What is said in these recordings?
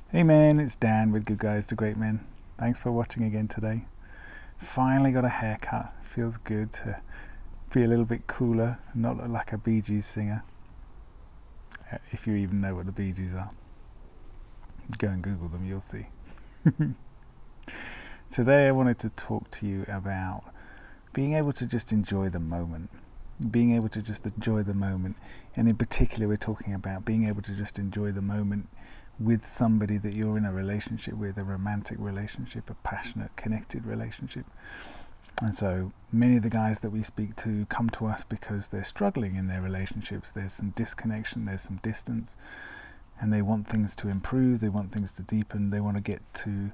Hey man, it's Dan with Good Guys to Great Men. Thanks for watching again today. Finally got a haircut. Feels good to be a little bit cooler and not look like a Bee Gees singer. If you even know what the Bee Gees are. Go and Google them, you'll see. Today I wanted to talk to you about being able to just enjoy the moment. Being able to just enjoy the moment. And in particular we're talking about being able to just enjoy the moment with somebody that you're in a relationship with, a romantic relationship, a passionate, connected relationship. And so many of the guys that we speak to come to us because they're struggling in their relationships. There's some disconnection, there's some distance, and they want things to improve, they want things to deepen, they want to get to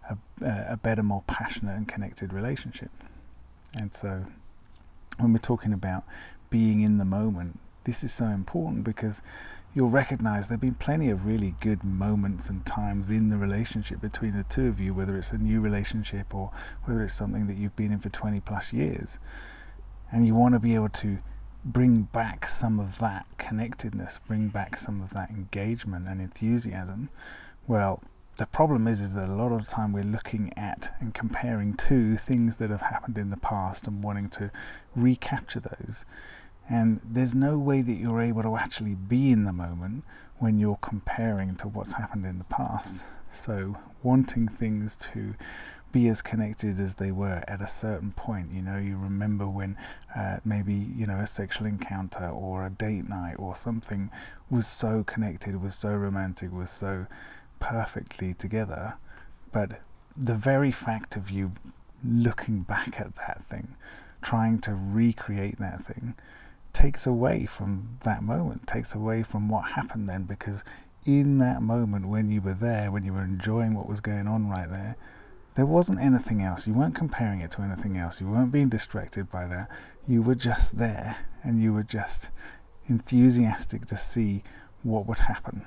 a better, more passionate and connected relationship. And so when we're talking about being in the moment, this is so important because you'll recognize there have been plenty of really good moments and times in the relationship between the two of you, whether it's a new relationship or whether it's something that you've been in for 20 plus years. And you want to be able to bring back some of that connectedness, bring back some of that engagement and enthusiasm. Well, the problem is that a lot of the time we're looking at and comparing to things that have happened in the past and wanting to recapture those. And there's no way that you're able to actually be in the moment when you're comparing to what's happened in the past. So wanting things to be as connected as they were at a certain point, you remember when maybe a sexual encounter or a date night or something was so connected, was so romantic, was so perfectly together, but the very fact of you looking back at that thing, trying to recreate that thing, takes away from that moment, takes away from what happened then, because in that moment when you were there, when you were enjoying what was going on right there, there wasn't anything else. You weren't comparing it to anything else. You weren't being distracted by that. You were just there and you were just enthusiastic to see what would happen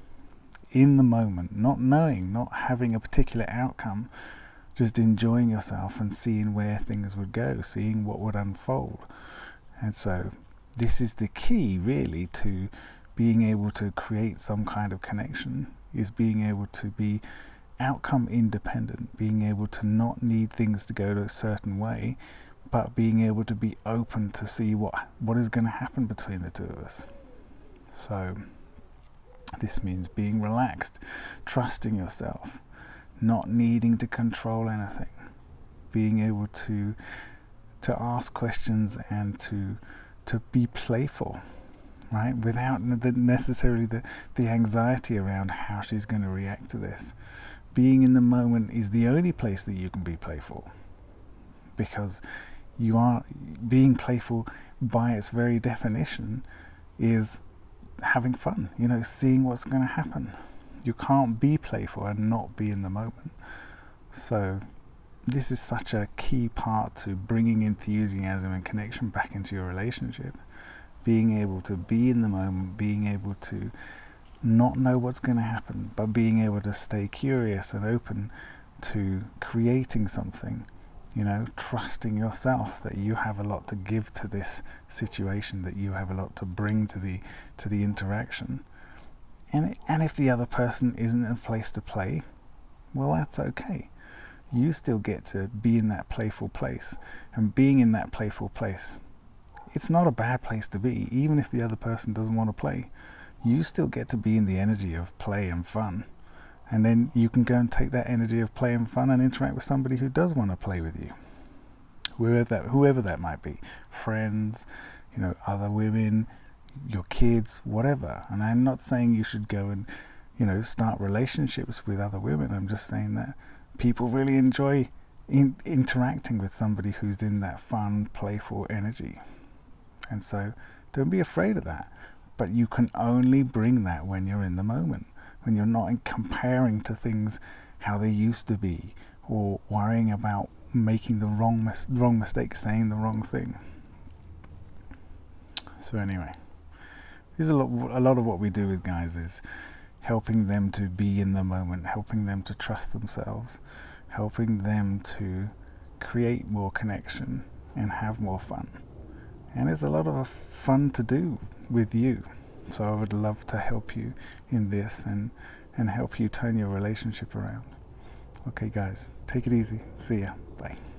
in the moment, not knowing, not having a particular outcome, just enjoying yourself and seeing where things would go, seeing what would unfold. And so this is the key really to being able to create some kind of connection, is being able to be outcome independent, being able to not need things to go to a certain way, but being able to be open to see what is going to happen between the two of us. So this means being relaxed, trusting yourself, not needing to control anything, being able to ask questions and to be playful, right? Without necessarily the anxiety around how she's going to react to this. Being in the moment is the only place that you can be playful, because you are being playful by its very definition is having fun, seeing what's going to happen. You can't be playful and not be in the moment. So this is such a key part to bringing enthusiasm and connection back into your relationship. Being able to be in the moment, being able to not know what's going to happen, but being able to stay curious and open to creating something, trusting yourself that you have a lot to give to this situation, that you have a lot to bring to the interaction. And if the other person isn't in a place to play, well, that's okay. You still get to be in that playful place, and being in that playful place, it's not a bad place to be. Even if the other person doesn't want to play, you still get to be in the energy of play and fun, and then you can go and take that energy of play and fun and interact with somebody who does want to play with you, whoever that might be, friends, other women, your kids, whatever. And I'm not saying you should go and start relationships with other women. I'm just saying that people really enjoy interacting with somebody who's in that fun, playful energy. And so don't be afraid of that. But you can only bring that when you're in the moment, when you're not comparing to things how they used to be, or worrying about making the wrong mistake, saying the wrong thing. So anyway, this is a lot of what we do with guys is helping them to be in the moment, helping them to trust themselves, helping them to create more connection and have more fun. And it's a lot of fun to do with you. So I would love to help you in this and and help you turn your relationship around. Okay guys, take it easy. See ya. Bye.